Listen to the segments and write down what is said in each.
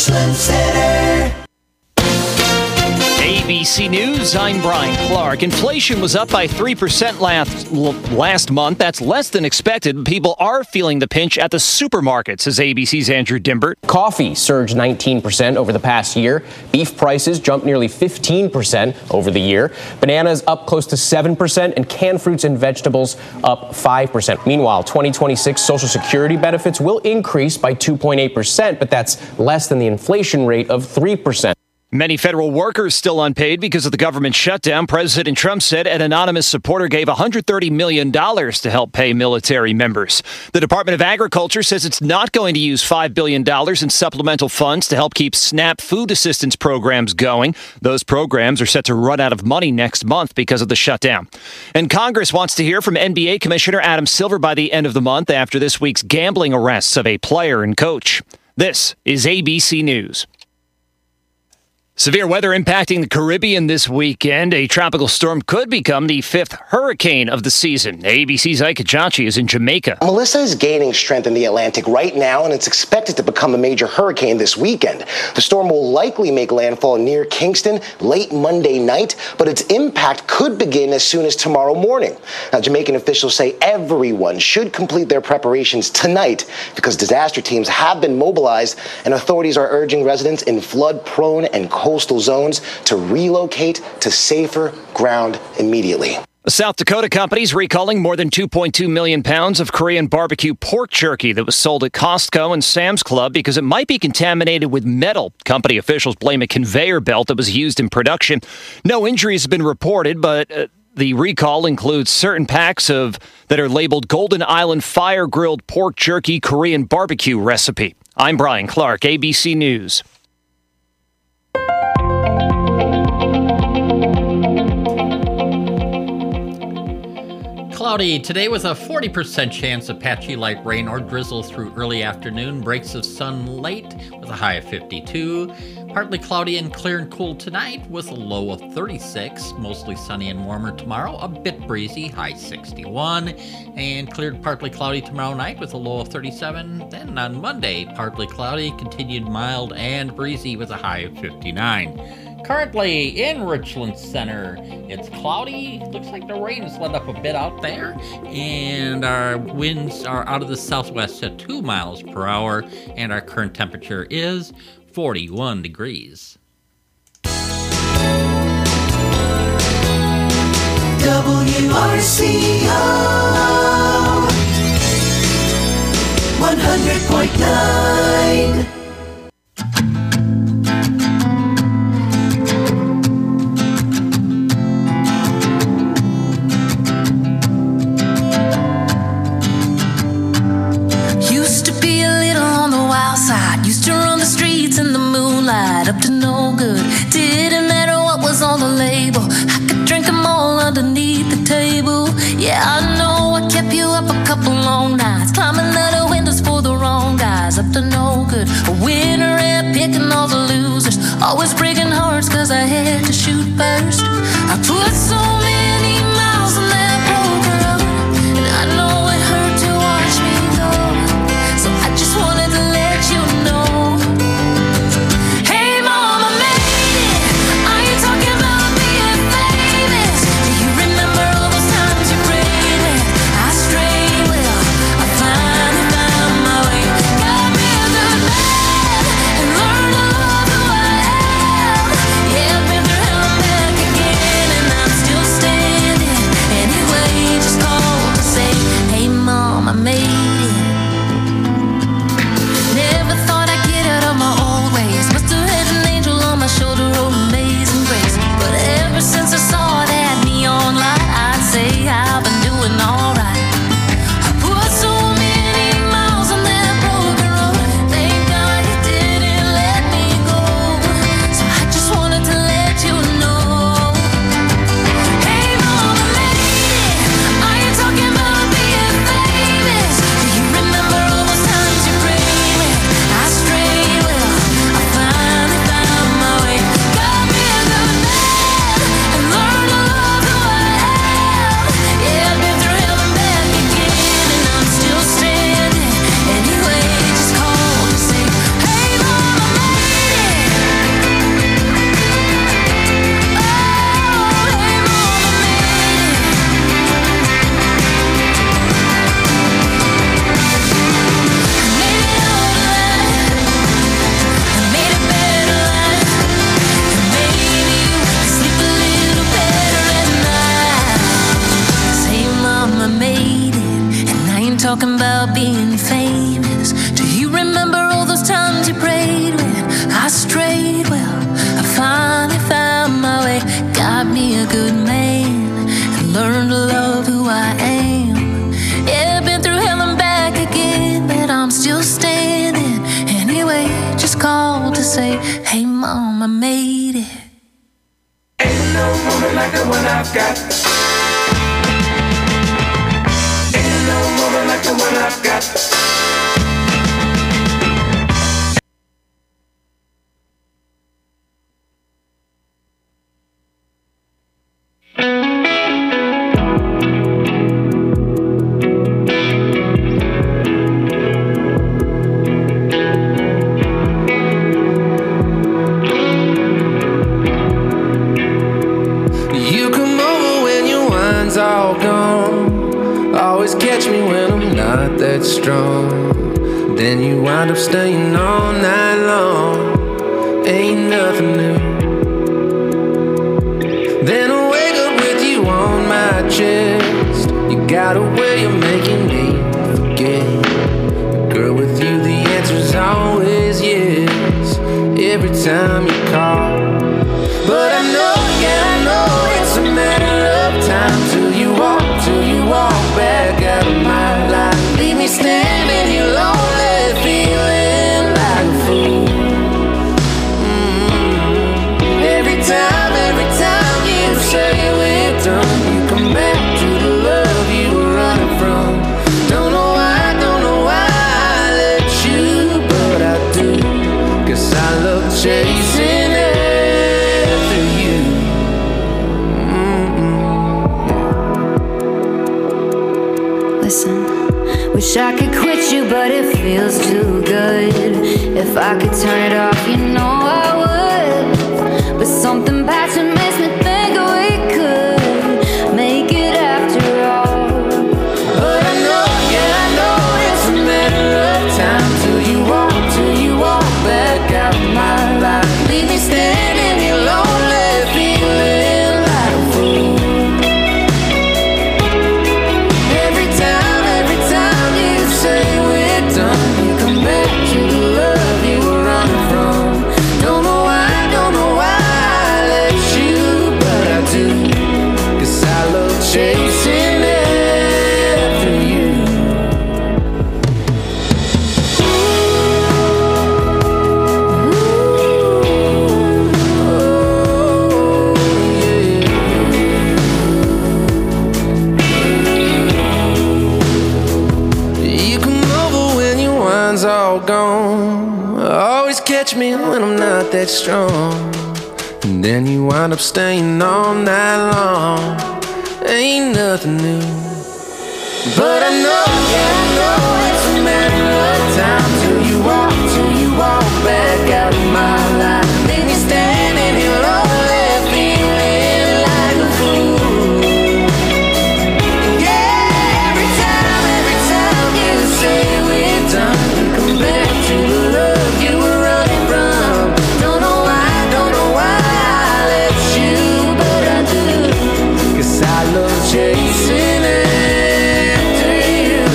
Richland Center. ABC News, I'm Brian Clark. Inflation was up by 3% last month. That's less than expected. People are feeling the pinch at the supermarket, says ABC's Andrew Dimbert. Coffee surged 19% over the past year. Beef prices jumped nearly 15% over the year. Bananas up close to 7%, and canned fruits and vegetables up 5%. Meanwhile, 2026 Social Security benefits will increase by 2.8%, but that's less than the inflation rate of 3%. Many federal workers still unpaid because of the government shutdown. President Trump said an anonymous supporter gave $130 million to help pay military members. The Department of Agriculture says it's not going to use $5 billion in supplemental funds to help keep SNAP food assistance programs going. Those programs are set to run out of money next month because of the shutdown. And Congress wants to hear from NBA Commissioner Adam Silver by the end of the month after this week's gambling arrests of a player and coach. This is ABC News. Severe weather impacting the Caribbean this weekend. A tropical storm could become the fifth hurricane of the season. ABC's Ike Ajachi is in Jamaica. Melissa is gaining strength in the Atlantic right now, and it's expected to become a major hurricane this weekend. The storm will likely make landfall near Kingston late Monday night, but its impact could begin as soon as tomorrow morning. Now, Jamaican officials say everyone should complete their preparations tonight because disaster teams have been mobilized, and authorities are urging residents in flood-prone and coastal zones to relocate to safer ground immediately. A South Dakota company is recalling more than 2.2 million pounds of Korean barbecue pork jerky that was sold at Costco and Sam's Club because it might be contaminated with metal. Company officials blame a conveyor belt that was used in production. No injuries have been reported, but the recall includes certain packs that are labeled Golden Island fire-grilled pork jerky Korean barbecue recipe. I'm Brian Clark, ABC News. Cloudy today with a 40% chance of patchy light rain or drizzle through early afternoon. Breaks of sun late with a high of 52. Partly cloudy and clear and cool tonight with a low of 36. Mostly sunny and warmer tomorrow. A bit breezy, high 61. And cleared partly cloudy tomorrow night with a low of 37. Then on Monday, partly cloudy, continued mild and breezy with a high of 59. Currently in Richland Center, it's cloudy. Looks like the rain has let up a bit out there. And our winds are out of the southwest at 2 miles per hour. And our current temperature is 41 degrees. WRCO 100.9. Up to no good. Didn't matter what was on the label. I could drink them all underneath the table. Yeah, I know I kept you up a couple long nights, climbing out of windows for the wrong guys. Up to no good. A winner and picking all the losers. Always breaking hearts cause I had to shoot first. I put so many miles on that broken road, and I know it hurt to watch me go. So I just wanted to let you know. talking about being famous. Do you remember all those times you prayed when I strayed? Well, I finally found my way, got me a good man, and learned to love who I am. Yeah, been through hell and back again, but I'm still standing. Anyway, just called to say, hey mom, I made it. Ain't no woman like the one I've got. Ain't no woman like the one I've got. Strong, then you wind up staying all night long. Ain't nothing new. Then I wake up with you on my chest. You got a way of making me forget. Girl, with you the answer's always yes, every time you call. But I know, yeah, I know it's a matter of time till you walk back out of my life. Leave me standing here lonely, feeling like a fool. Every time you say we're done, you come back to the love you were running from. Don't know why I let you, but I do. 'Cause I love chasing after you. Listen, wish I could quit you, but it feels too good. If I could turn it off, you know I would. But something passion makes me think we could make it after all. But I know, yeah, I know it's a matter of time till you walk back out of my life. Leave me standing here lonely, feeling like a fool. Every time you say we're done, you come back to the love you were running from. Don't know why I let you, but I do. 'Cause I love chasing after you. You come over when your wine's all gone. Always catch me when I'm not that strong. And then you wind up staying all night long. Ain't nothing new. But I know, yeah, I know it's a matter of time till you walk back out of my life. Leave me standing here lonely, feeling like a fool. Yeah, every time you say we're done, you come back to the love you were running from. Don't know why I let you, but I do. 'Cause I love chasing after you.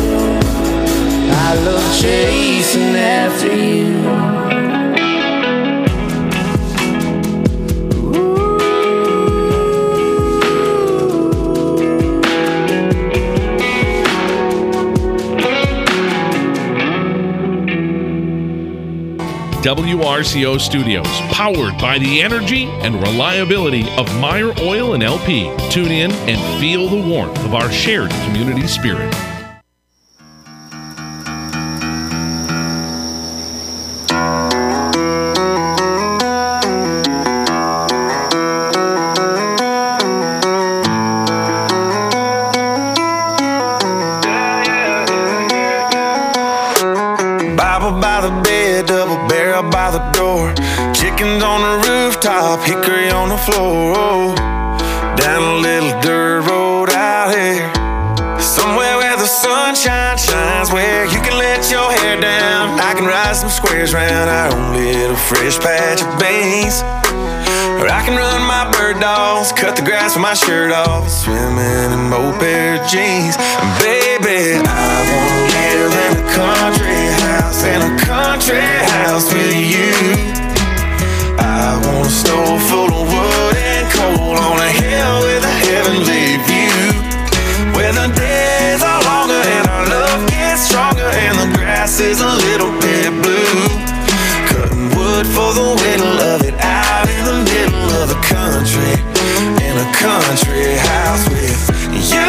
I love chasing after you. WRCO Studios, powered by the energy and reliability of Meyer Oil and LP. Tune in and feel the warmth of our shared community spirit. Bible by the bed, double barrel by the door. Chickens on the rooftop, hickory on the floor. Oh, down a little dirt road out here, somewhere where the sunshine shines, where you can let your hair down. I can ride some squares round our own little fresh patch of beans. Or I can run my bird dogs, cut the grass with my shirt off, swimming in old pair of jeans. And baby, I wanna live in a country house, in a country house with you. I want a stove full of wood and coal on a hill with a heavenly view, where the days are longer and our love gets stronger and the grass is a little bit blue. Cutting wood for the way to love it out in the middle of the country, in a country house with you.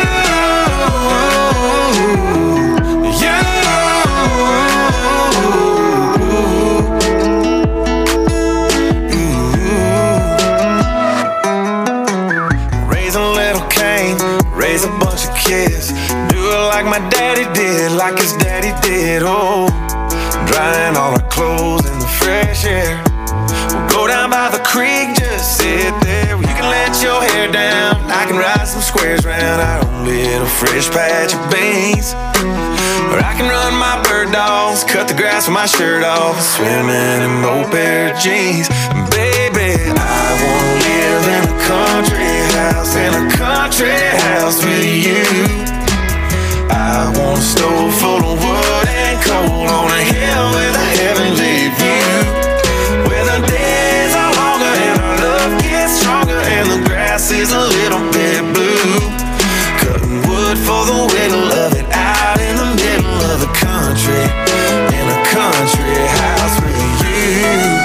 Raise a bunch of kids, do it like my daddy did, like his daddy did. Oh, drying all our clothes in the fresh air. We'll go down by the creek, just sit there. You can let your hair down, I can ride some squares round our own little fresh patch of beans. Or I can run my bird dogs, cut the grass with my shirt off, swimming in old pair of jeans. Baby, I wanna live in a country house, in a country house with you. I want a stove full of wood and coal on a hill with a heavenly view, where the days are longer and our love gets stronger and the grass is a little bit blue. Cutting wood for the way to love it out in the middle of the country, in a country house with you.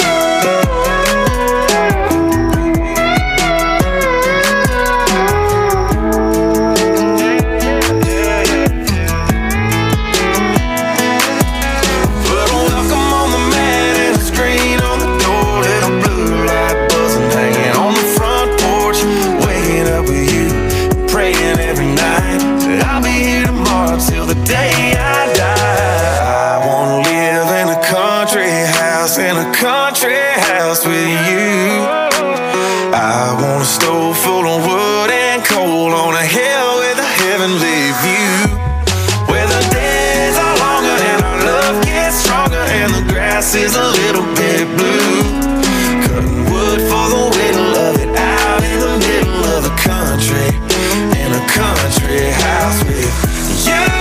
Till the day I die, I wanna live in a country house, in a country house with you. I want a stove full of wood and coal on a hill with a heavenly view, where the days are longer and our love gets stronger and the grass is a little bit blue. Cutting wood for the way to love it out in the middle of the country, in a country house with you.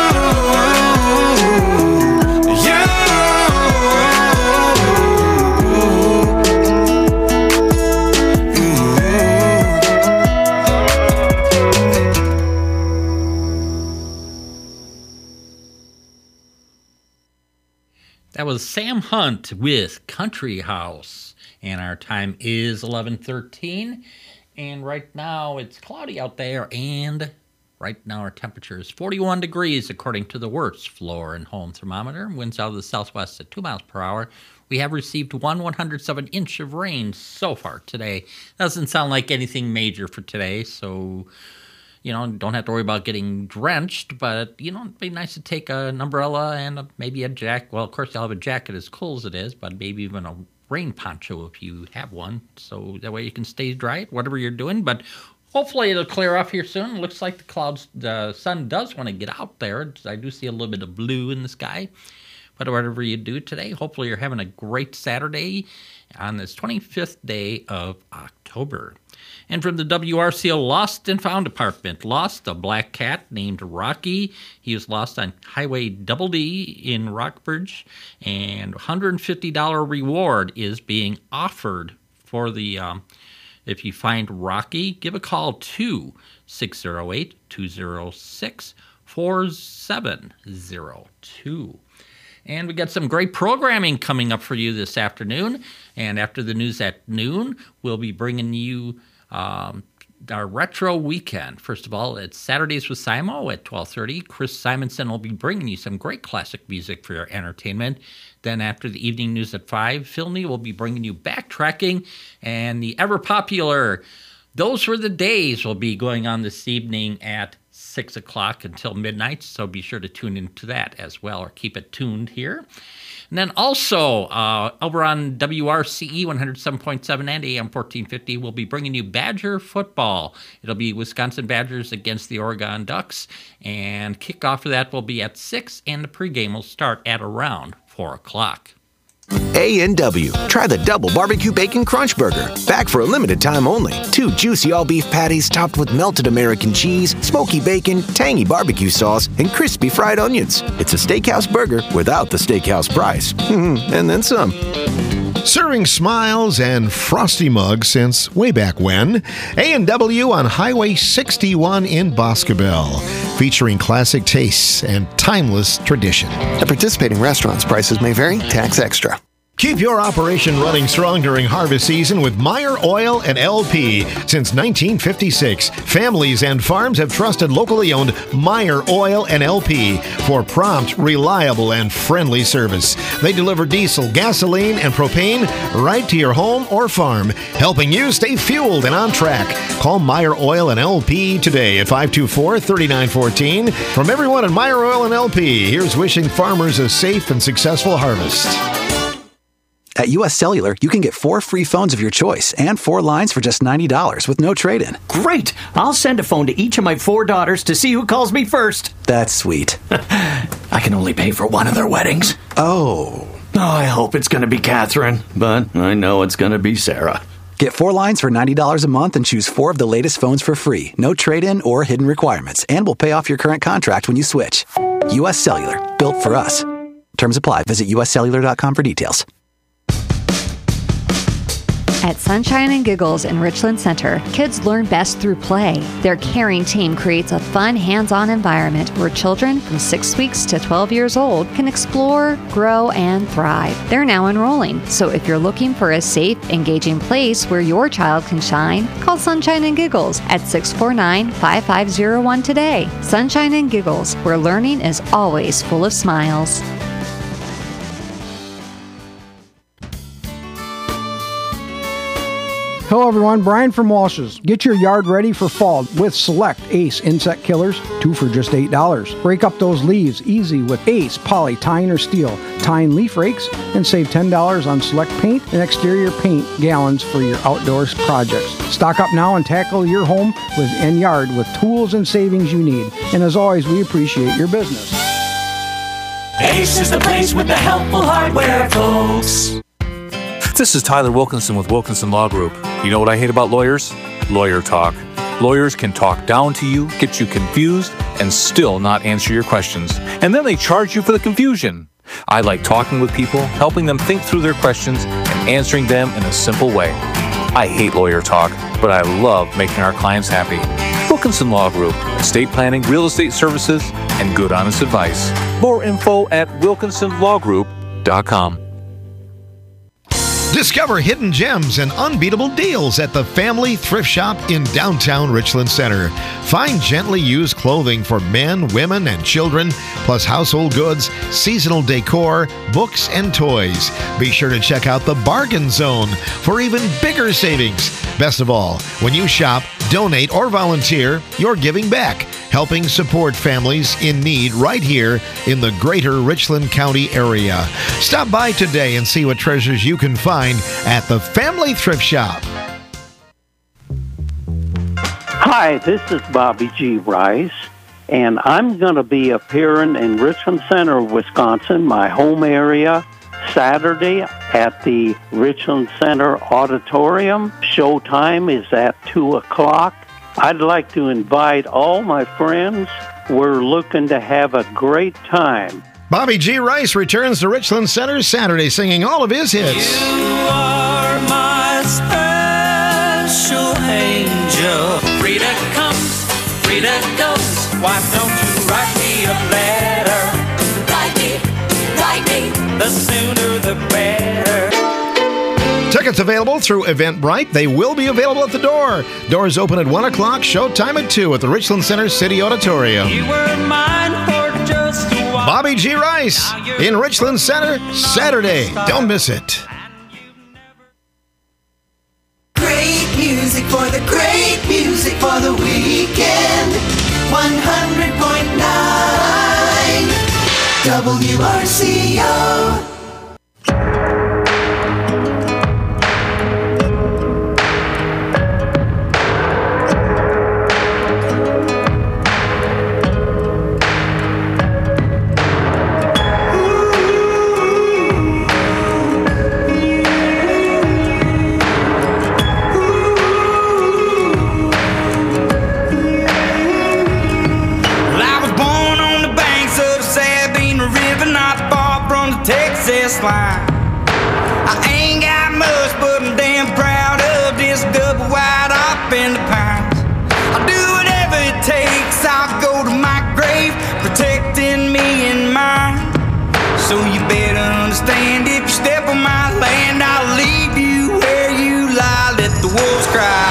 That was Sam Hunt with Country House, and our time is 11:13, and right now it's cloudy out there, and right now our temperature is 41 degrees according to the Wirtz floor and home thermometer. Winds out of the southwest at 2 miles per hour. We have received 1/107 inch of rain so far today. Doesn't sound like anything major for today, so don't have to worry about getting drenched, but, it'd be nice to take an umbrella and maybe a jacket. Well, of course, you'll have a jacket as cool as it is, but maybe even a rain poncho if you have one, so that way you can stay dry, whatever you're doing. But hopefully it'll clear up here soon. It looks like the sun does want to get out there. I do see a little bit of blue in the sky. But whatever you do today, hopefully you're having a great Saturday on this 25th day of October. And from the WRCO Lost and Found Department, lost a black cat named Rocky. He was lost on Highway Double D in Rockbridge, and $150 reward is being offered for the, if you find Rocky, give a call to 608-206-4702. And we got some great programming coming up for you this afternoon. And after the news at noon, we'll be bringing you our retro weekend. First of all, it's Saturdays with Simo at 12:30. Chris Simonson will be bringing you some great classic music for your entertainment. Then after the evening news at 5, Phil Nee will be bringing you Backtracking, and the ever-popular Those Were the Days will be going on this evening at 6 o'clock until midnight, so be sure to tune into that as well, or keep it tuned here. And then also, over on WRCE 107.7 and AM 1450, we'll be bringing you Badger football. It'll be Wisconsin Badgers against the Oregon Ducks, and kickoff for that will be at 6, and the pregame will start at around 4 o'clock. A&W. Try the double barbecue bacon crunch burger. Back for a limited time only. 2 juicy all-beef patties topped with melted American cheese, smoky bacon, tangy barbecue sauce, and crispy fried onions. It's a steakhouse burger without the steakhouse price. And then some. Serving smiles and frosty mugs since way back when. A&W on Highway 61 in Boscobel. Featuring classic tastes and timeless tradition. At participating restaurants, prices may vary. Tax extra. Keep your operation running strong during harvest season with Meyer Oil and LP. Since 1956, families and farms have trusted locally owned Meyer Oil and LP for prompt, reliable, and friendly service. They deliver diesel, gasoline, and propane right to your home or farm, helping you stay fueled and on track. Call Meyer Oil and LP today at 524-3914. From everyone at Meyer Oil and LP, here's wishing farmers a safe and successful harvest. At U.S. Cellular, you can get 4 free phones of your choice and 4 lines for just $90 with no trade-in. Great! I'll send a phone to each of my 4 daughters to see who calls me first. That's sweet. I can only pay for one of their weddings. Oh, I hope it's going to be Catherine, but I know it's going to be Sarah. Get 4 lines for $90 a month and choose 4 of the latest phones for free. No trade-in or hidden requirements, and we'll pay off your current contract when you switch. U.S. Cellular, built for us. Terms apply. Visit uscellular.com for details. At Sunshine and Giggles in Richland Center, kids learn best through play. Their caring team creates a fun, hands-on environment where children from 6 weeks to 12 years old can explore, grow, and thrive. They're now enrolling, so if you're looking for a safe, engaging place where your child can shine, call Sunshine and Giggles at 649-5501 today. Sunshine and Giggles, where learning is always full of smiles. Hello everyone, Brian from Walsh's. Get your yard ready for fall with select Ace insect killers, 2 for just $8. Break up those leaves easy with Ace Poly Tine or Steel Tine leaf rakes and save $10 on select paint and exterior paint gallons for your outdoors projects. Stock up now and tackle your home and yard with tools and savings you need. And as always, we appreciate your business. Ace is the place with the helpful hardware, folks. This is Tyler Wilkinson with Wilkinson Law Group. You know what I hate about lawyers? Lawyer talk. Lawyers can talk down to you, get you confused, and still not answer your questions. And then they charge you for the confusion. I like talking with people, helping them think through their questions, and answering them in a simple way. I hate lawyer talk, but I love making our clients happy. Wilkinson Law Group, estate planning, real estate services, and good honest advice. More info at wilkinsonlawgroup.com. Discover hidden gems and unbeatable deals at the Family Thrift Shop in downtown Richland Center. Find gently used clothing for men, women, and children, plus household goods, seasonal decor, books, and toys. Be sure to check out the Bargain Zone for even bigger savings. Best of all, when you shop, donate, or volunteer, you're giving back, helping support families in need right here in the greater Richland County area. Stop by today and see what treasures you can find at the Family Thrift Shop. Hi, this is Bobby G. Rice, and I'm going to be appearing in Richland Center, Wisconsin, my home area, Saturday at the Richland Center Auditorium. Showtime is at 2 o'clock. I'd like to invite all my friends. We're looking to have a great time. Bobby G. Rice returns to Richland Center Saturday singing all of his hits. You are my special angel. Frida comes, Frida goes. Why don't you write me a letter? Write me. The sooner the better. Tickets available through Eventbrite. They will be available at the door. Doors open at 1 o'clock, showtime at 2 at the Richland Center City Auditorium. You were mine for just a while. Bobby G. Rice in Richland Center Saturday. Don't miss it. Great music for the great music for the weekend. 100.9 WRCO. fast line. I ain't got much, but I'm damn proud of this double wide up in the pines. I'll do whatever it takes, I'll go to my grave, protecting me and mine. So you better understand, if you step on my land, I'll leave you where you lie, let the wolves cry.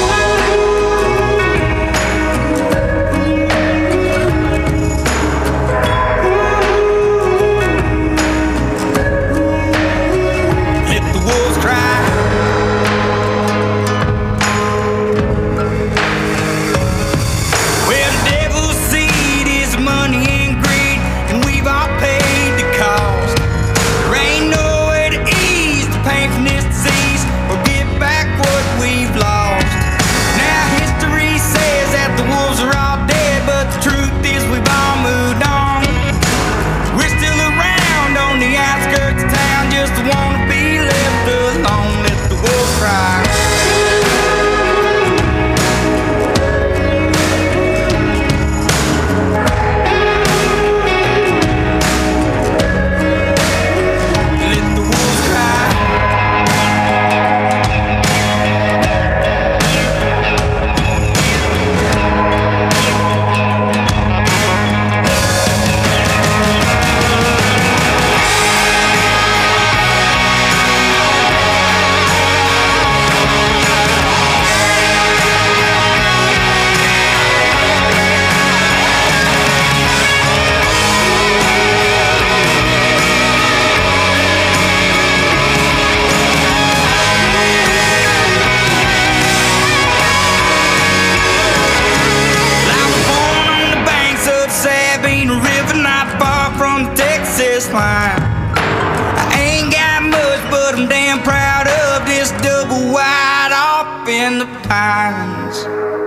I ain't got much, but I'm damn proud of this double wide off in the pines.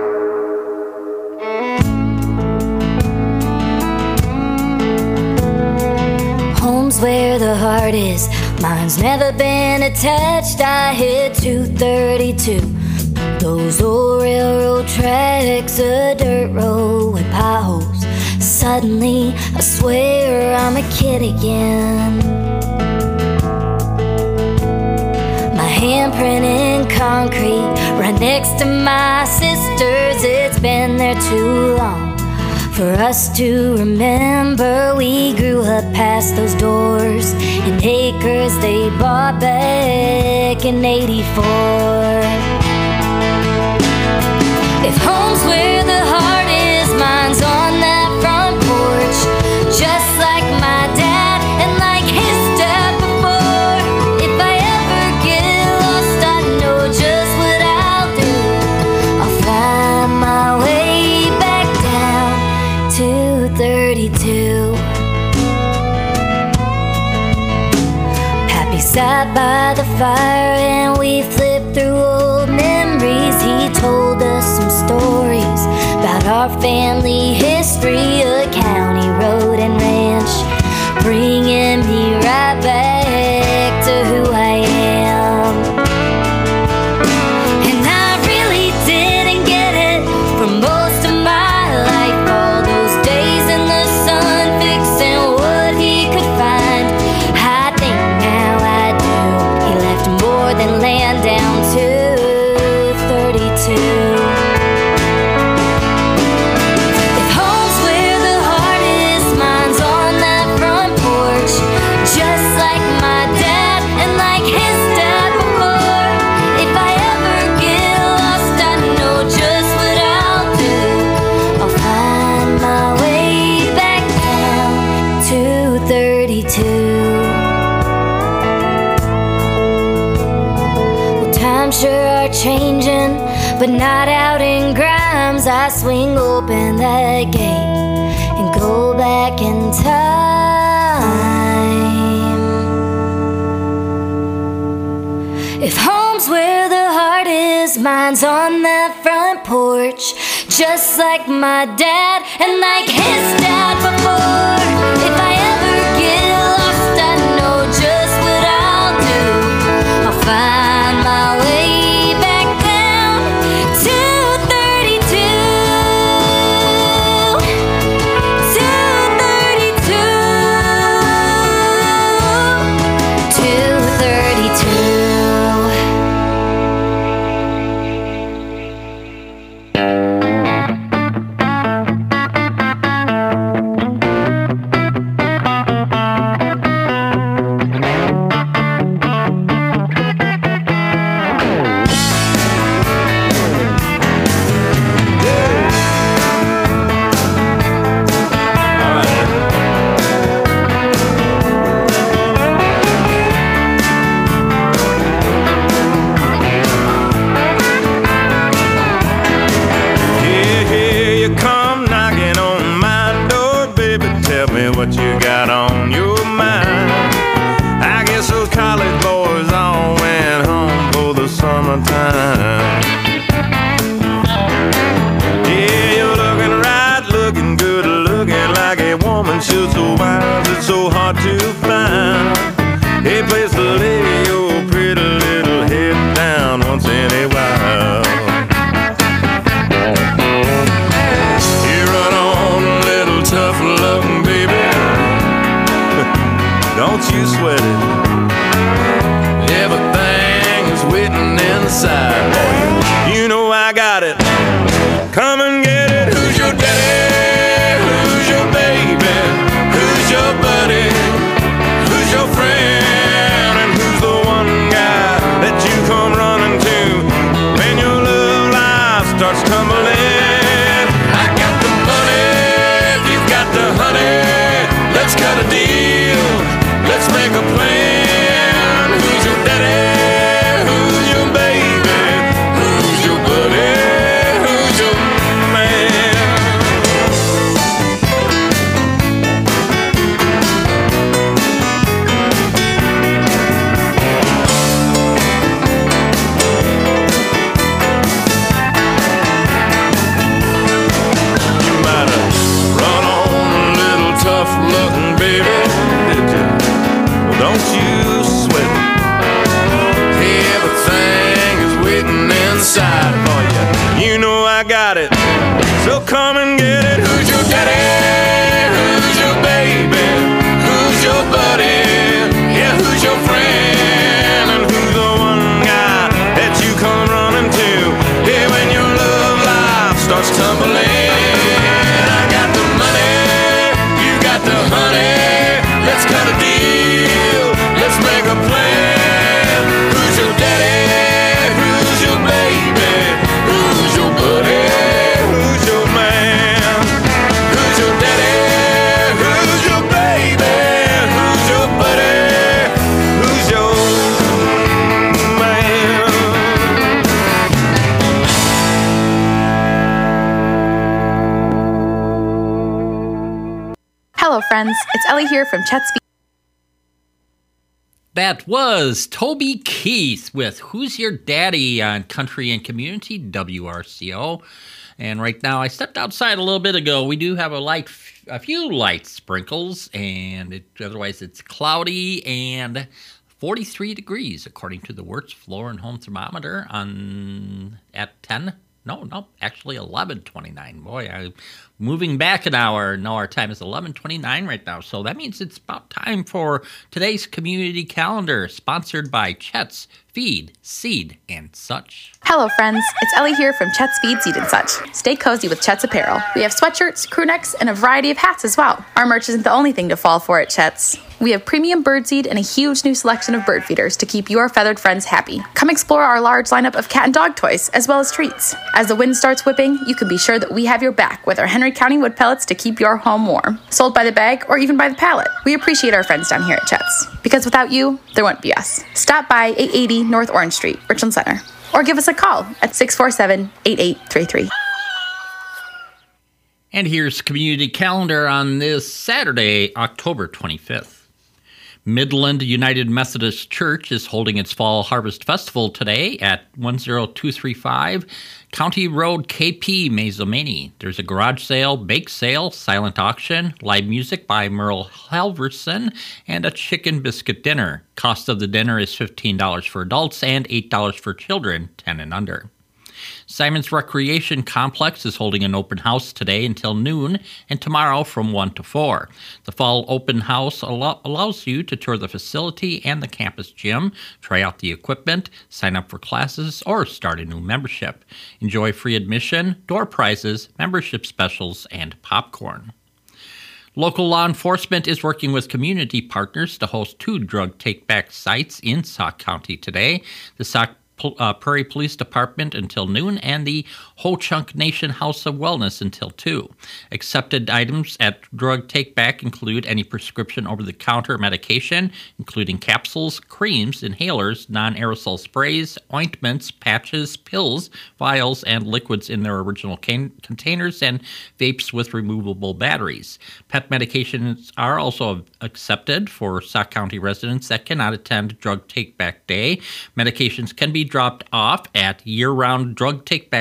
Home's where the heart is, mine's never been attached. I hit 232, those old railroad tracks, a dirt road with potholes. Suddenly, I swear I'm a kid again. My handprint in concrete, right next to my sister's. It's been there too long for us to remember. We grew up past those doors and acres they bought back in '84. If home's where the heart is, mine's on that front porch, just like my dad and like his dad before. If I ever get lost, I know just what I'll do. I'll find my way back down to 32. Pappy sat by the fire and we flipped through old memories. He told us some stories about our family history, a county road and ranch, bringing me right back to who I am. And I really didn't get it for most of my life, all those days in the sun fixing what he could find. I think now I do, he left more than land down to 32. Sure are changing, but not out in Grimes. I swing open that gate and go back in time. If home's where the heart is, mine's on that front porch, just like my dad and like his dad before. If I ever get lost, I know just what I'll do. I'll find my way back down to 32. To 32. shoots so wild, it's so hard to find a place to lay your pretty little head down once in a while. You run on a little tough luck, baby. Don't you sweat it. Everything is waiting inside for you. You know I got it. Come and get it. Who's your daddy? Who's your baby? Who's your buddy? Who's your friend? And who's the one guy that you come running to when your love life starts tumbling? I got the money, you've got the honey. Let's cut a deal. Let's make a plan. Who's your daddy? Who's your baby? Who's your buddy? Who's your man? You might have run on a little tough looking baby, did you? Well, don't you sweat it. Everything is waiting inside for you. You know I got it. So come and get it. Who's your daddy? Who's your baby? Who's your buddy? Yeah, who's your friend? And who's the one guy that you come running to? Yeah, when your love life starts tumbling. I got the money, you got the honey. Let's cut a deal. Let's make a plan. Who's your daddy? Who's your baby? Who's your buddy? Who's your man? Who's your daddy? Who's your baby? Who's your buddy? Who's your man? Hello, friends. It's Ellie here from Chet's Feed. That was Toby Keith with Who's Your Daddy on Country and Community, WRCO. And right now, I stepped outside a little bit ago. We do have a few light sprinkles, and otherwise it's cloudy and 43 degrees, according to the Wirtz Floor and Home Thermometer at 10. No, actually 11:29. Boy, I'm moving back an hour. No, our time is 11:29 right now. So that means it's about time for today's community calendar, sponsored by Chet's Feed, Seed, and Such. Hello, friends. It's Ellie here from Chet's Feed, Seed, and Such. Stay cozy with Chet's Apparel. We have sweatshirts, crew necks, and a variety of hats as well. Our merch isn't the only thing to fall for at Chet's. We have premium birdseed and a huge new selection of bird feeders to keep your feathered friends happy. Come explore our large lineup of cat and dog toys, as well as treats. As the wind starts whipping, you can be sure that we have your back with our Henry County wood pellets to keep your home warm. Sold by the bag or even by the pallet. We appreciate our friends down here at Chet's, because without you, there wouldn't be us. Stop by 880 North Orange Street, Richland Center, or give us a call at 647-8833. And here's community calendar on this Saturday, October 25th. Midland United Methodist Church is holding its Fall Harvest Festival today at 10235 County Road, KP, Mazomanie. There's a garage sale, bake sale, silent auction, live music by Merle Halverson, and a chicken biscuit dinner. Cost of the dinner is $15 for adults and $8 for children, 10 and under. Simon's Recreation Complex is holding an open house today until noon and tomorrow from 1 to 4. The fall open house allows you to tour the facility and the campus gym, try out the equipment, sign up for classes, or start a new membership. Enjoy free admission, door prizes, membership specials, and popcorn. Local law enforcement is working with community partners to host 2 drug take-back sites in Sauk County today. The Sauk Prairie Police Department until noon, and the Ho Chunk Nation House of Wellness until 2. Accepted items at Drug Take Back include any prescription over-the-counter medication, including capsules, creams, inhalers, non-aerosol sprays, ointments, patches, pills, vials, and liquids in their original containers, and vapes with removable batteries. Pet medications are also accepted for Sauk County residents that cannot attend Drug Take Back Day. Medications can be dropped off at year-round drug take-back sites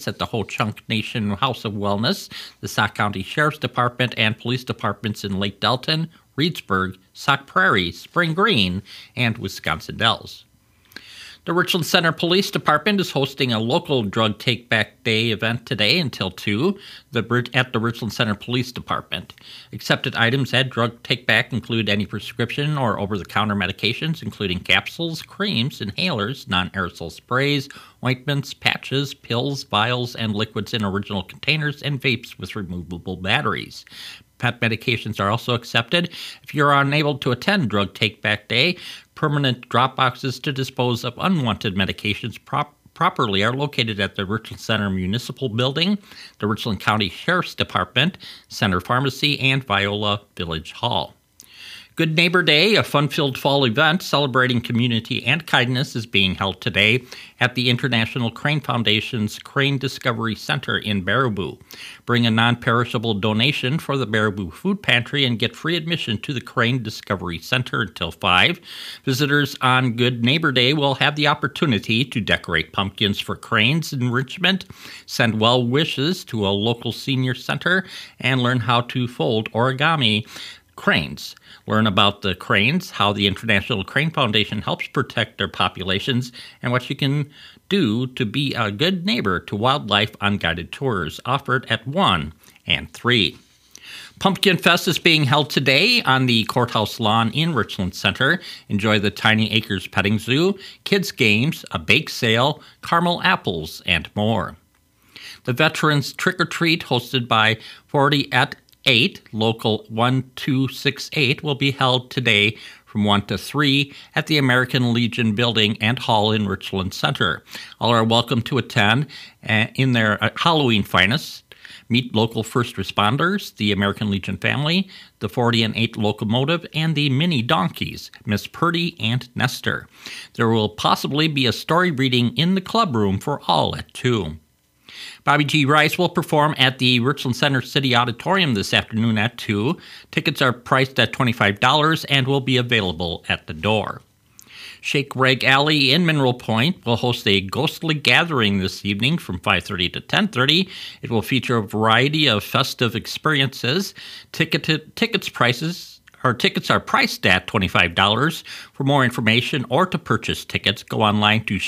nights at the Ho Chunk Nation House of Wellness, the Sauk County Sheriff's Department, and police departments in Lake Delton, Reedsburg, Sauk Prairie, Spring Green, and Wisconsin Dells. The Richland Center Police Department is hosting a local Drug Take Back Day event today until 2 at the Richland Center Police Department. Accepted items at Drug Take Back include any prescription or over-the-counter medications, including capsules, creams, inhalers, non-aerosol sprays, ointments, patches, pills, vials, and liquids in original containers, and vapes with removable batteries. Pet medications are also accepted. If you're unable to attend Drug Take Back Day, permanent drop boxes to dispose of unwanted medications properly are located at the Richland Center Municipal Building, the Richland County Sheriff's Department, Center Pharmacy, and Viola Village Hall. Good Neighbor Day, a fun-filled fall event celebrating community and kindness, is being held today at the International Crane Foundation's Crane Discovery Center in Baraboo. Bring a non-perishable donation for the Baraboo Food Pantry and get free admission to the Crane Discovery Center until 5. Visitors on Good Neighbor Day will have the opportunity to decorate pumpkins for cranes enrichment, send well wishes to a local senior center, and learn how to fold origami cranes. Learn about the cranes, how the International Crane Foundation helps protect their populations, and what you can do to be a good neighbor to wildlife on guided tours offered at 1 and 3. Pumpkin Fest is being held today on the courthouse lawn in Richland Center. Enjoy the Tiny Acres Petting Zoo, kids' games, a bake sale, caramel apples, and more. The Veterans Trick or Treat, hosted by 40 at 8, Local 1268, will be held today from 1 to 3 at the American Legion Building and Hall in Richland Center. All are welcome to attend in their Halloween finest. Meet local first responders, the American Legion family, the 40 and 8 locomotive, and the mini donkeys, Miss Purdy and Nestor. There will possibly be a story reading in the club room for all at 2. Bobby G. Rice will perform at the Richland Center City Auditorium this afternoon at 2. Tickets are priced at $25 and will be available at the door. Shake Rag Alley in Mineral Point will host a ghostly gathering this evening from 5:30 to 10:30. It will feature a variety of festive experiences. Tickets are priced at $25. For more information or to purchase tickets, go online to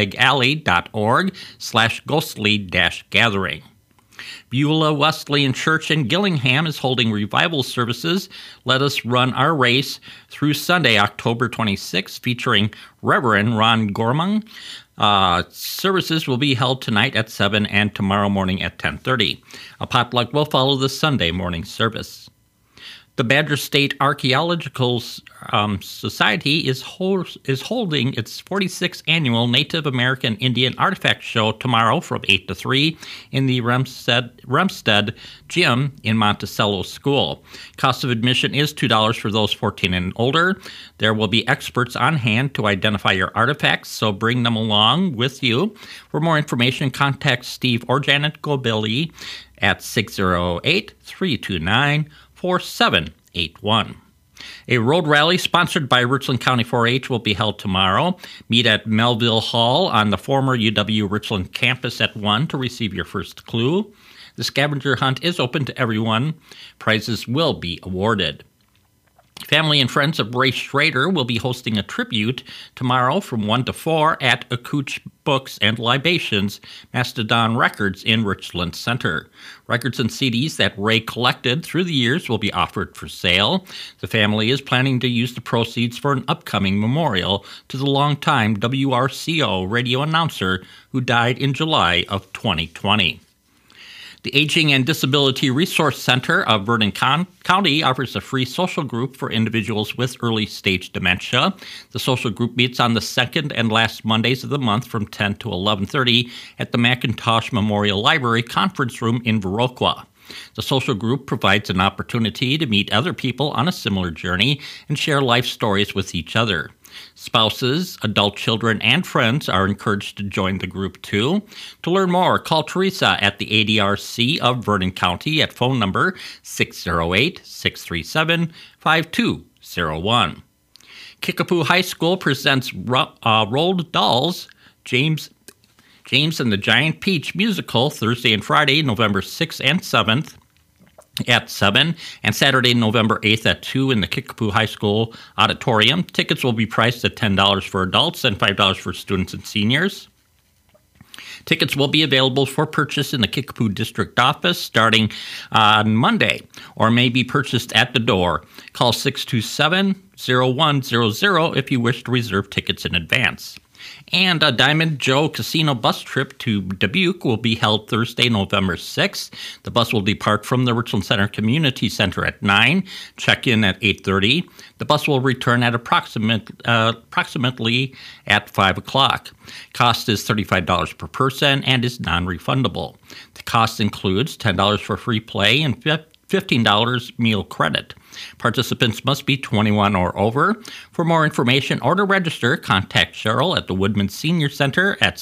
shakeragalley.org/ghostly-gathering. Beulah Wesleyan Church in Gillingham is holding revival services. Let Us Run Our Race through Sunday, October 26th, featuring Reverend Ron Gormang. Services will be held tonight at 7 and tomorrow morning at 10:30. A potluck will follow the Sunday morning service. The Badger State Archaeological Society is holding its 46th annual Native American Indian Artifact Show tomorrow from 8 to 3 in the Remstead Gym in Monticello School. Cost of admission is $2 for those 14 and older. There will be experts on hand to identify your artifacts, so bring them along with you. For more information, contact Steve or Janet Gobelli at 608-329-4781. A road rally sponsored by Richland County 4-H will be held tomorrow. Meet at Melville Hall on the former UW Richland campus at 1 to receive your first clue. The scavenger hunt is open to everyone. Prizes will be awarded. Family and friends of Ray Schrader will be hosting a tribute tomorrow from 1 to 4 at Accouch Books and Libations, Mastodon Records in Richland Center. Records and CDs that Ray collected through the years will be offered for sale. The family is planning to use the proceeds for an upcoming memorial to the longtime WRCO radio announcer who died in July of 2020. The Aging and Disability Resource Center of Vernon County offers a free social group for individuals with early-stage dementia. The social group meets on the second and last Mondays of the month from 10 to 11:30 at the McIntosh Memorial Library Conference Room in Viroqua. The social group provides an opportunity to meet other people on a similar journey and share life stories with each other. Spouses, adult children, and friends are encouraged to join the group too. To learn more, call Teresa at the ADRC of Vernon County at phone number 608-637-5201. Kickapoo High School presents Roald Dahl's James James and the Giant Peach musical Thursday and Friday, November 6th and 7th at 7, and Saturday, November 8th at 2 in the Kickapoo High School Auditorium. Tickets will be priced at $10 for adults and $5 for students and seniors. Tickets will be available for purchase in the Kickapoo District Office starting on Monday, or may be purchased at the door. Call 627-0100 if you wish to reserve tickets in advance. And a Diamond Joe Casino bus trip to Dubuque will be held Thursday, November 6th. The bus will depart from the Richland Center Community Center at 9, check in at 8:30. The bus will return at approximately at 5 o'clock. Cost is $35 per person and is non-refundable. The cost includes $10 for free play and $15 meal credit. Participants must be 21 or over. For more information or to register, contact Cheryl at the Woodman Senior Center at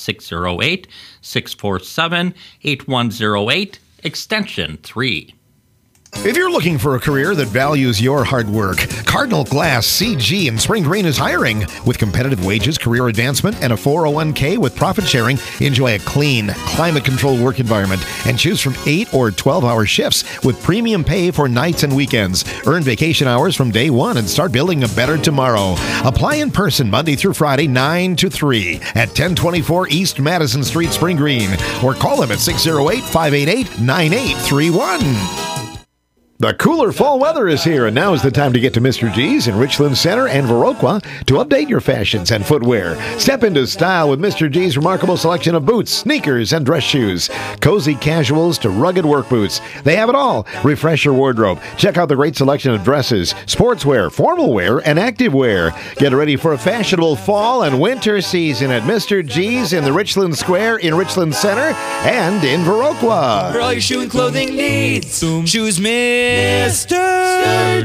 608-647-8108, extension 3. If you're looking for a career that values your hard work, Cardinal Glass CG in Spring Green is hiring. With competitive wages, career advancement, and a 401k with profit sharing, enjoy a clean, climate-controlled work environment and choose from 8 or 12-hour shifts with premium pay for nights and weekends. Earn vacation hours from day one and start building a better tomorrow. Apply in person Monday through Friday, 9 to 3 at 1024 East Madison Street, Spring Green, or call them at 608-588-9831. The cooler fall weather is here, and now is the time to get to Mr. G's in Richland Center and Viroqua to update your fashions and footwear. Step into style with Mr. G's remarkable selection of boots, sneakers, and dress shoes. Cozy casuals to rugged work boots. They have it all. Refresh your wardrobe. Check out the great selection of dresses, sportswear, formal wear, and active wear. Get ready for a fashionable fall and winter season at Mr. G's in the Richland Square in Richland Center and in Viroqua. For all your shoe and clothing needs, choose Mr.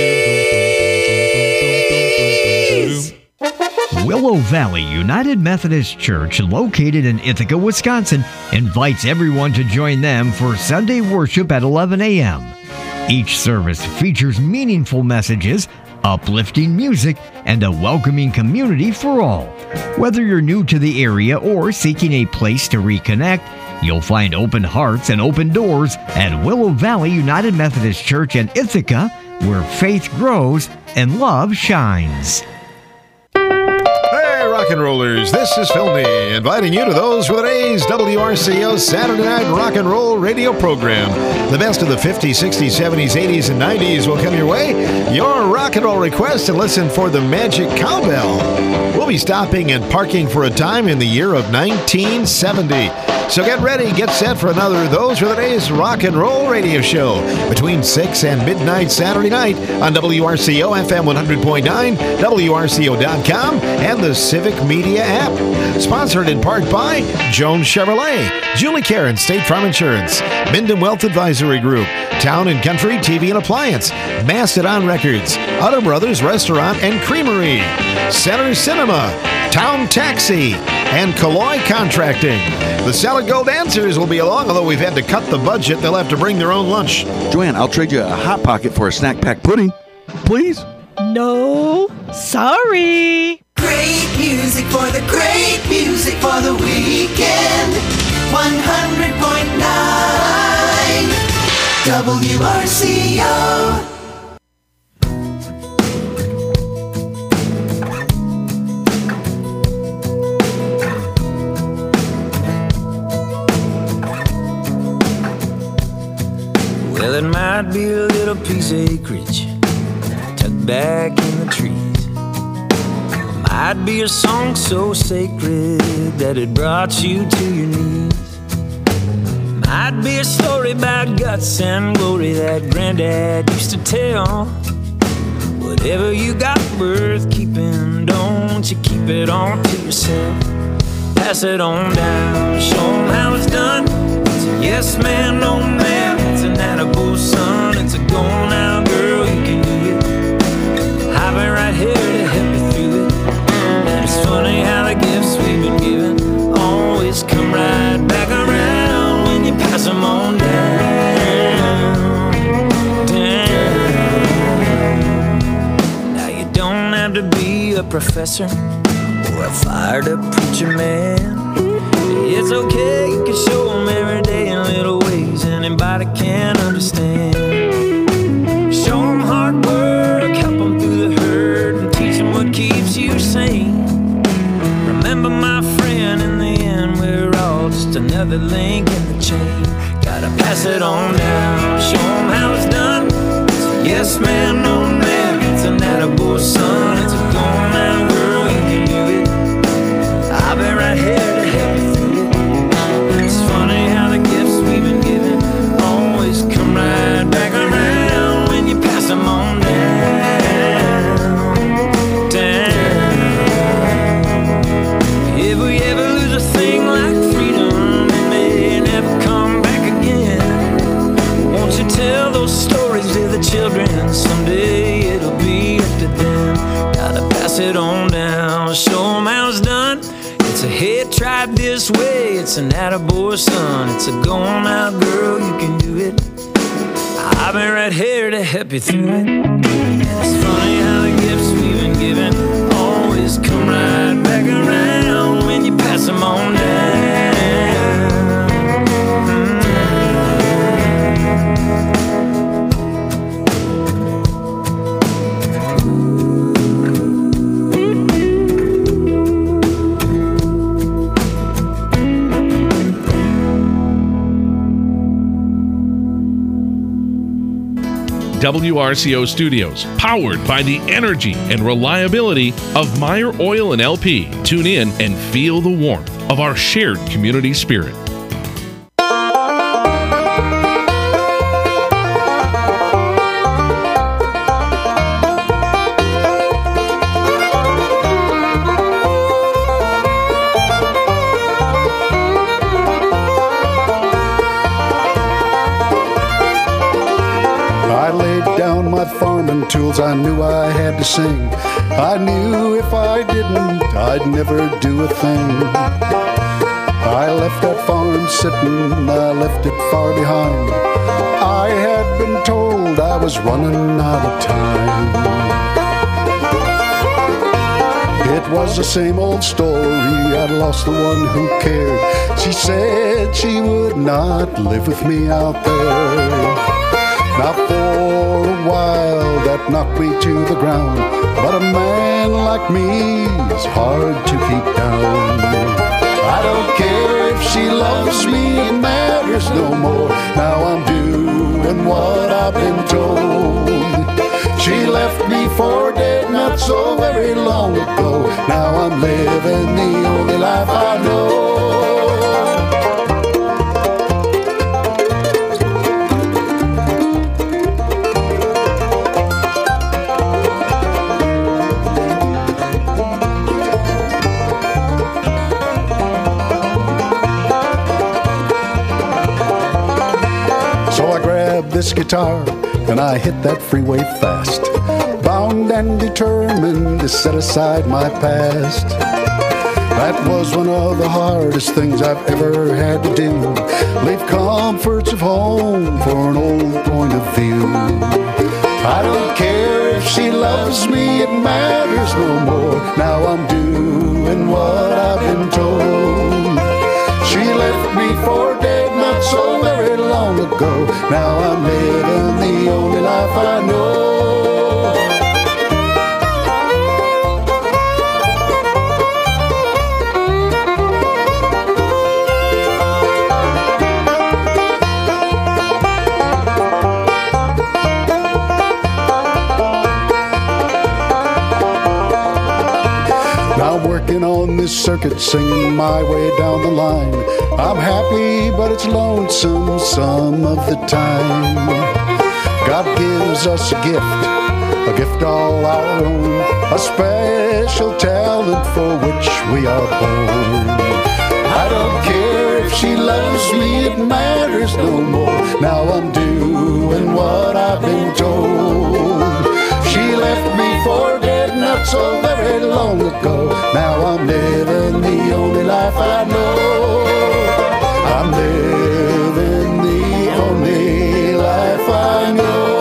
G's. Willow Valley United Methodist Church, located in Ithaca, Wisconsin, invites everyone to join them for Sunday worship at 11 a.m. Each service features meaningful messages, uplifting music, and a welcoming community for all. Whether you're new to the area or seeking a place to reconnect, you'll find open hearts and open doors at Willow Valley United Methodist Church in Ithaca, where faith grows and love shines. Hey, rock and rollers, this is Phil Nee, inviting you to those for today's WRCO Saturday Night Rock and Roll radio program. The best of the 50s, 60s, 70s, 80s, and 90s will come your way. Your rock and roll request, and listen for the Magic Cowbell. We'll be stopping and parking for a time in the year of 1970. So get ready, get set for another Those For The Days rock and roll radio show between 6 and midnight Saturday night on WRCO FM 100.9, WRCO.com, and the Civic Media app. Sponsored in part by Jones Chevrolet, Julie Karen State Farm Insurance, Minden Wealth Advisory Group, Town and Country TV and Appliance, Mastodon Records, Utter Brothers Restaurant and Creamery, Center Cinema, Town Taxi, and Calloy Contracting. The Salad Gold Dancers will be along, although we've had to cut the budget. They'll have to bring their own lunch. Joanne, I'll trade you a Hot Pocket for a snack pack pudding. Please? No, sorry. Great music for the great music for the weekend. 100.9 WRCO. Well, it might be a little piece of acreage tucked back in the trees. Might be a song so sacred that it brought you to your knees. Might be a story about guts and glory that Granddad used to tell. Whatever you got worth keeping, don't you keep it all to yourself. Pass it on down, show 'em how it's done. It's a yes man, no man. It's an attaboy son. It's a go now, girl, you can do it. I've been right here to help you through it. And it's funny how the gifts we've been given always come right back around when you pass them on down. Now you don't have to be a professor or a fired up preacher man. Say it's okay, you can show them every day in little ways anybody can understand. Show them hard work, help them through the hurt, and teach them what keeps you sane. Remember, my friend, in the end, we're all just another link in the chain. Gotta pass it on down, show them how it's done. It's a yes man, no man, it's an attaboy son. It's a going out girl, you can do it. I'll be right here to help you through it. It's funny how the gifts we've been given always come right back around when you pass them on down, down. If we ever lose a thing like freedom, it may never come back again. Won't you tell those stories to the children? Someday it'll be up to them. Gotta pass it on down, show them how it's done. It's a head tried this way, it's an attaboy son. It's a going out girl, you can do it. I'll be right here to help you through it. It's funny how the gifts we've been given always come right back around when you pass them on down. WRCO Studios, powered by the energy and reliability of Meyer Oil and LP. Tune in and feel the warmth of our shared community spirit. Farming tools, I knew I had to sing. I knew if I didn't, I'd never do a thing. I left that farm sitting, I left it far behind. I had been told I was running out of time. It was the same old story, I'd lost the one who cared. She said she would not live with me out there. Now for a while that knocked me to the ground, but a man like me is hard to keep down. I don't care if she loves me, it matters no more. Now I'm doing what I've been told. She left me for dead not so very long ago. Now I'm living the only life I know. This guitar and I hit that freeway fast, bound and determined to set aside my past. That was one of the hardest things I've ever had to do, leave comforts of home for an old point of view. I don't care if she loves me, it matters no more. Now I'm doing what I've been told. She left me for dead not so very long ago. Now I'm living the only life I know. Now working on this circuit, singing my way down the line. I'm happy, but it's lonesome some of the time. God gives us a gift all our own, a special talent for which we are born. I don't care if she loves me, it matters no more. Now I'm doing what I've been told. She left me for dead not so very long ago. Now I'm living the only life I know. I'm living the only life I know.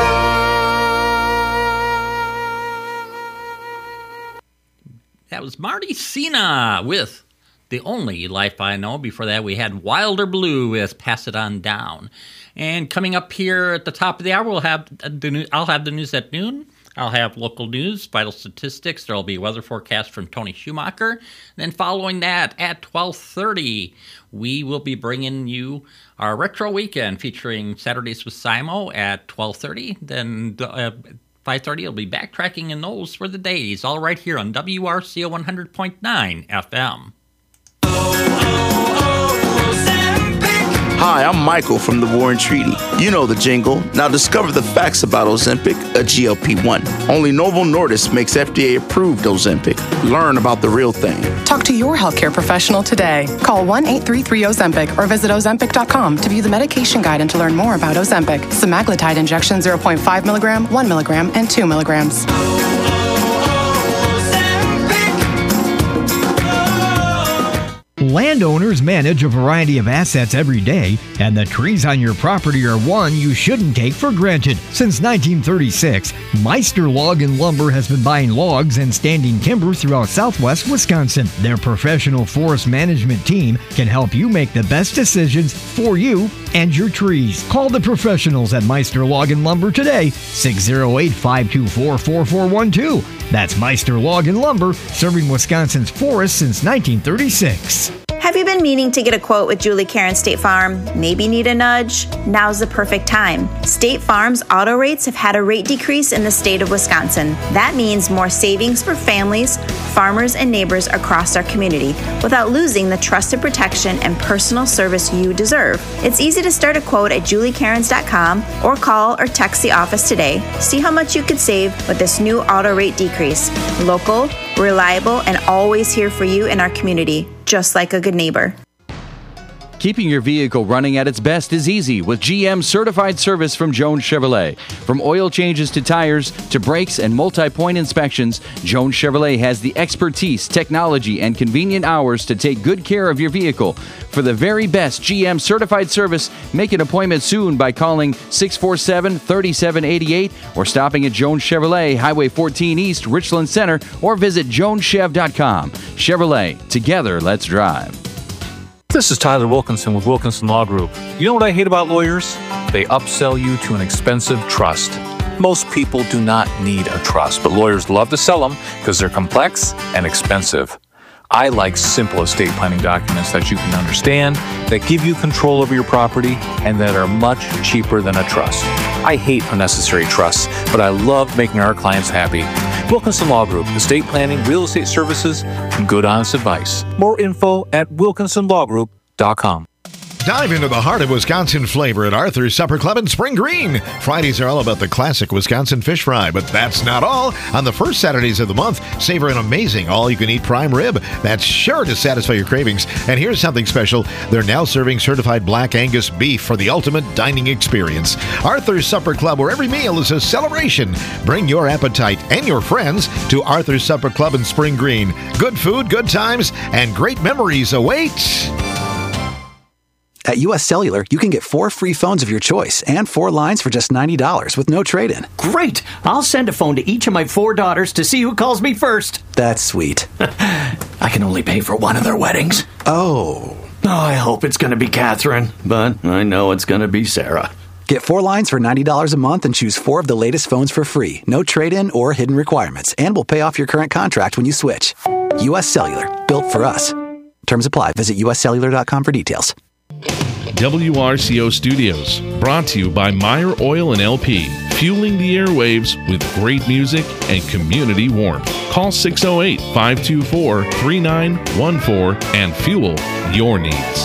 That was Marty Cena with The Only Life I Know. Before that, we had Wilder Blue with Pass It On Down. And coming up here at the top of the hour, I'll have the news at noon. I'll have local news, vital statistics. There will be a weather forecast from Tony Schumacher. Then following that, at 12:30, we will be bringing you our Retro Weekend featuring Saturdays with Simo at 12:30. Then 5:30, I'll be backtracking in those for the days, all right here on WRCO 100.9 FM. Hi, I'm Michael from the War and Treaty. You know the jingle. Now discover the facts about Ozempic, a GLP-1. Only Novo Nordisk makes FDA-approved Ozempic. Learn about the real thing. Talk to your healthcare professional today. Call 1-833-OZEMPIC or visit Ozempic.com to view the medication guide and to learn more about Ozempic. Semaglutide injection 0.5 milligram, 1 milligram, and 2 milligrams. Landowners manage a variety of assets every day, and the trees on your property are one you shouldn't take for granted. Since 1936, Meister Log and Lumber has been buying logs and standing timber throughout southwest Wisconsin. Their professional forest management team can help you make the best decisions for you and your trees. Call the professionals at Meister Log and Lumber today, 608-524-4412. That's Meister Log and Lumber, serving Wisconsin's forests since 1936. Have you been meaning to get a quote with Julie Karen State Farm? Maybe need a nudge? Now's the perfect time. State Farm's auto rates have had a rate decrease in the state of Wisconsin. That means more savings for families, farmers, and neighbors across our community without losing the trusted protection and personal service you deserve. It's easy to start a quote at juliekarens.com or call or text the office today. See how much you could save with this new auto rate decrease. Local, reliable, and always here for you in our community, just like a good neighbor. Keeping your vehicle running at its best is easy with GM certified service from Jones Chevrolet. From oil changes to tires to brakes and multi-point inspections, Jones Chevrolet has the expertise, technology, and convenient hours to take good care of your vehicle. For the very best GM certified service, make an appointment soon by calling 647-3788 or stopping at Jones Chevrolet, Highway 14 East, Richland Center, or visit joneschev.com. Chevrolet, together, let's drive. This is Tyler Wilkinson with Wilkinson Law Group. You know what I hate about lawyers? They upsell you to an expensive trust. Most people do not need a trust, but lawyers love to sell them because they're complex and expensive. I like simple estate planning documents that you can understand, that give you control over your property, and that are much cheaper than a trust. I hate unnecessary trusts, but I love making our clients happy. Wilkinson Law Group, estate planning, real estate services, and good honest advice. More info at wilkinsonlawgroup.com. Dive into the heart of Wisconsin flavor at Arthur's Supper Club in Spring Green. Fridays are all about the classic Wisconsin fish fry, but that's not all. On the first Saturdays of the month, savor an amazing all-you-can-eat prime rib that's sure to satisfy your cravings. And here's something special. They're now serving certified Black Angus beef for the ultimate dining experience. Arthur's Supper Club, where every meal is a celebration. Bring your appetite and your friends to Arthur's Supper Club in Spring Green. Good food, good times, and great memories await. At U.S. Cellular, you can get 4 free phones of your choice and 4 lines for just $90 with no trade-in. Great! I'll send a phone to each of my 4 daughters to see who calls me first. That's sweet. I can only pay for one of their weddings. Oh, I hope it's going to be Catherine, but I know it's going to be Sarah. Get 4 lines for $90 a month and choose 4 of the latest phones for free. No trade-in or hidden requirements. And we'll pay off your current contract when you switch. U.S. Cellular. Built for us. Terms apply. Visit uscellular.com for details. WRCO Studios, brought to you by Meyer Oil and LP, fueling the airwaves with great music and community warmth. Call 608-524-3914 and fuel your needs.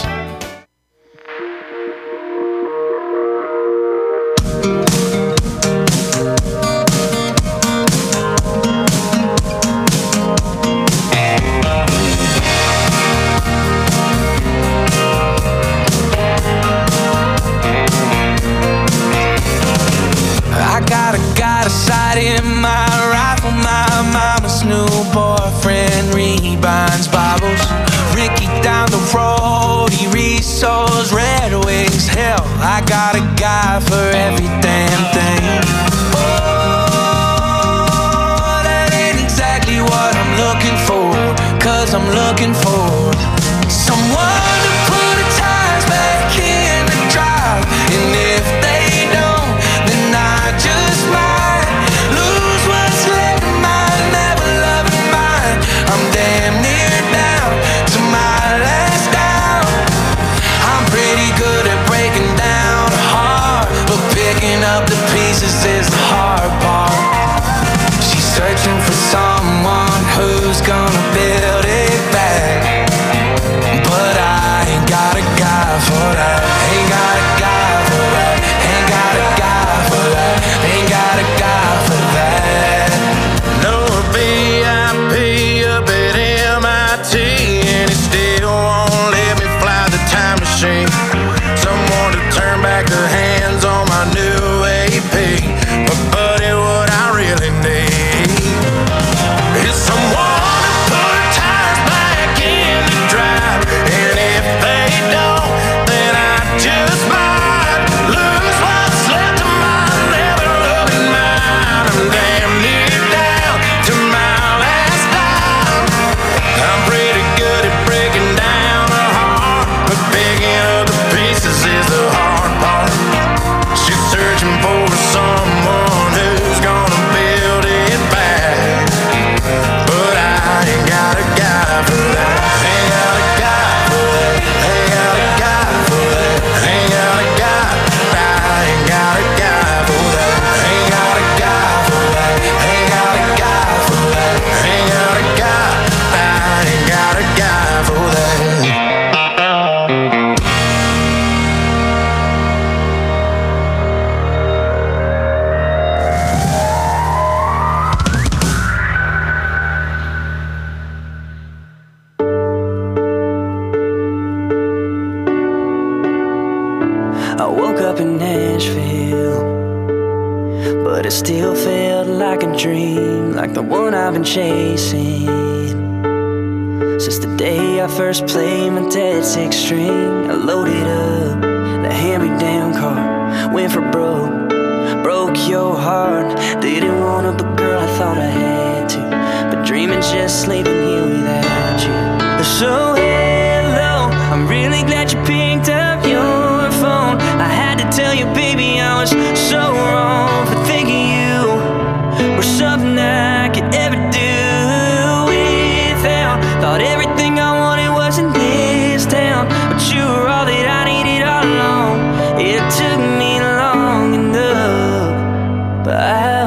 I got a guy for every damn thing. Oh, that ain't exactly what I'm looking for. 'cause I'm looking for someone to put the tires back in the drive. And if they don't, then I just might lose what's left of my never loving mind. I'm damn near down to my last down. I'm pretty good at breaking down a heart, but picking up the pieces is the hard part. She's searching for someone who's gonna build it back, but I ain't got a guy for that. Ain't got a guy for that. Ain't got a guy for that. Ain't got a guy for that. No VIP up at MIT, and it still won't let me fly the time machine. Someone to turn back the hands on my new AP. But buddy, what I really need is someone to put tires back in the drive. And if they don't, then I just might lose what's left of my never loving mind. I'm damn near down to my last dime. I'm pretty good at breaking down a heart, but picking up the pieces is the hard part. She's searching for someone who's gonna build it back, but I ain't got a guy for that. Ain't got a guy for that. Ain't got a guy for that. Ain't got a guy. I ain't got a guy for that. Ain't got a guy for that. Ain't got a guy for that. Ain't got a guy. I ain't got a guy for that. I woke up in Nashville, but it still felt like a dream, like the one I've been chasing since the day I first played my dad's 6-string. I loaded up the hand-me-down car, went for broke your heart. Didn't want to, but girl, I thought I had to. But dreaming's just sleeping here without you. So hello, I'm really glad you picked up your phone. I had to tell you, baby, I was so wrong for thinking you were something I could ever do without. Thought everything I wanted was in this town, but you were all that I needed all along. It took me long enough, but I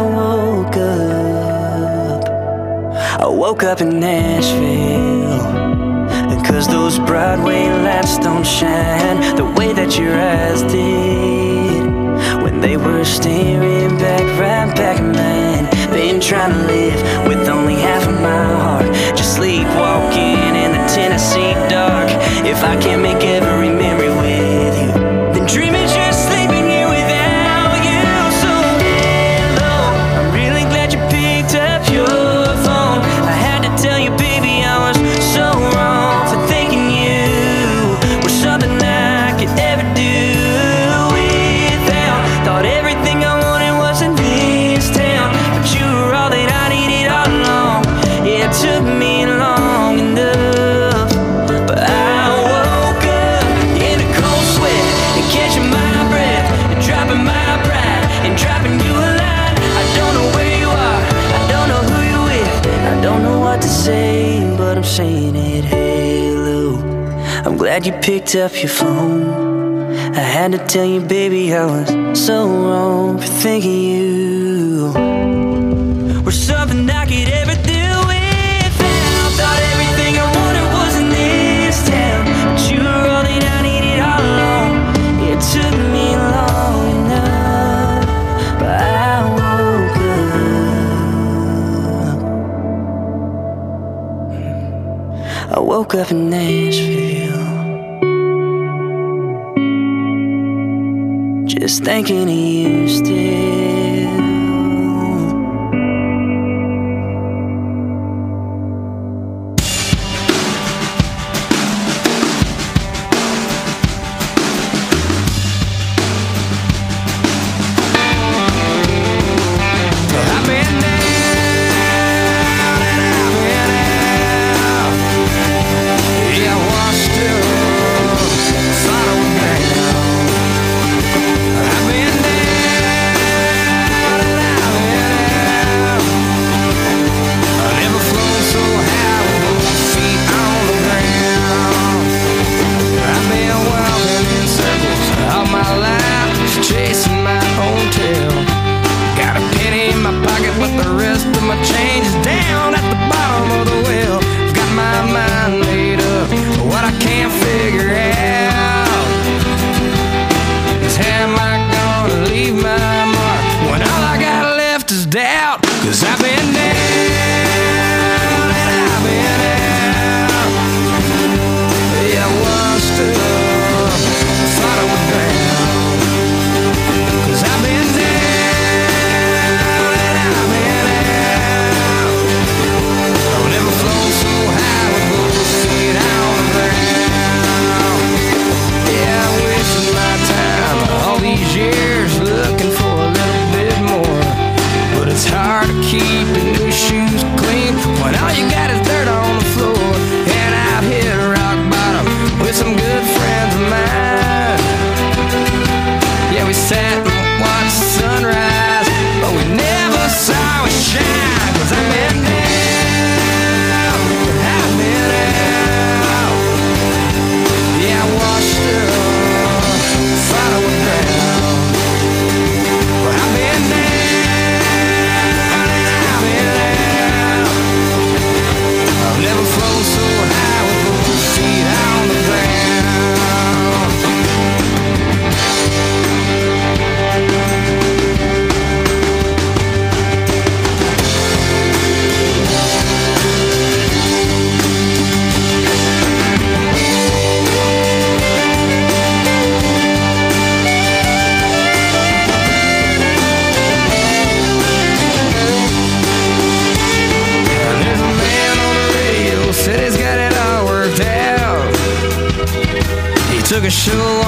woke up in Nashville. And 'cause those Broadway lights don't shine the way that your eyes did when they were staring back, right back at mine. Been trying to live with only half of my heart, just sleepwalking in the Tennessee dark. If I can't make every memory with you, then dreaming's just sleeping here without you. So hello, I'm really glad you picked up your phone. I had to tell you, baby, I was so wrong for thinking you were something I could ever do without. Thought everything I wanted was in this town, but you were all that I needed all along. It took me long enough, but I woke up in a cold sweat and catching my breath and dropping my pride and dropping you a line. I don't know where you are, I don't know who you're with, I don't know what to say, but I'm saying it. Hello, I'm glad you picked up your phone. I had to tell you, baby, I was so wrong for thinking you were something I could ever do without. Thought everything I wanted was in this town, but you were all that I needed all along. It took me long enough, but I woke up. I woke up in Nashville, just thinking of you still. I've been down and I've been out.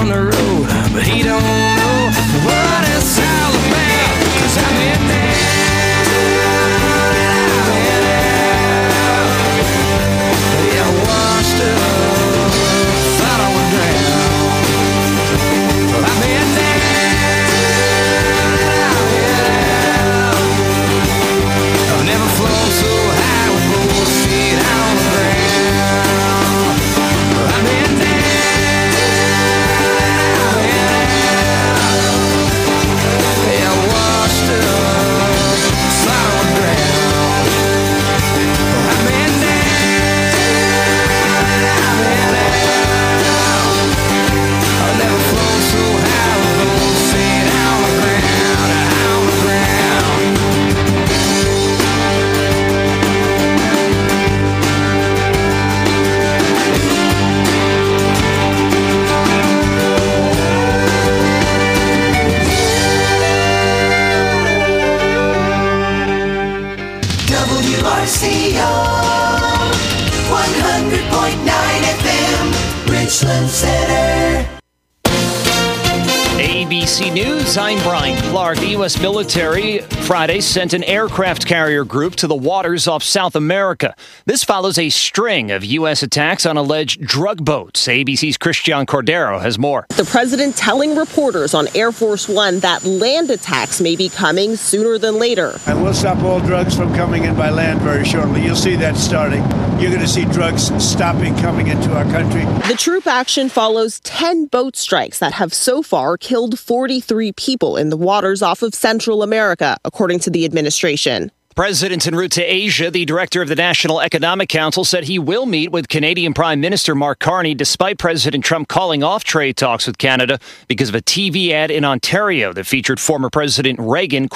on the road, but he don't know what it's all about. 'Cause I've been down and I've been out. Yeah, washed up, thought I would drown. I've been down and I've been out. I've never flown so high with both feet on the ground. I've been down. WRCO 100.9 FM, Richland Center. ABC News, I'm Brian Clark. The U.S. military Friday sent an aircraft carrier group to the waters off South America. This follows a string of U.S. attacks on alleged drug boats. ABC's Christian Cordero has more. The president telling reporters on Air Force One that land attacks may be coming sooner than later. And we'll stop all drugs from coming in by land very shortly. You'll see that starting. You're going to see drugs stopping coming into our country. The troop action follows 10 boat strikes that have so far killed 43 people in the waters off of Central America, according to the administration. The president en route to Asia, the director of the National Economic Council, said he will meet with Canadian Prime Minister Mark Carney despite President Trump calling off trade talks with Canada because of a TV ad in Ontario that featured former President Reagan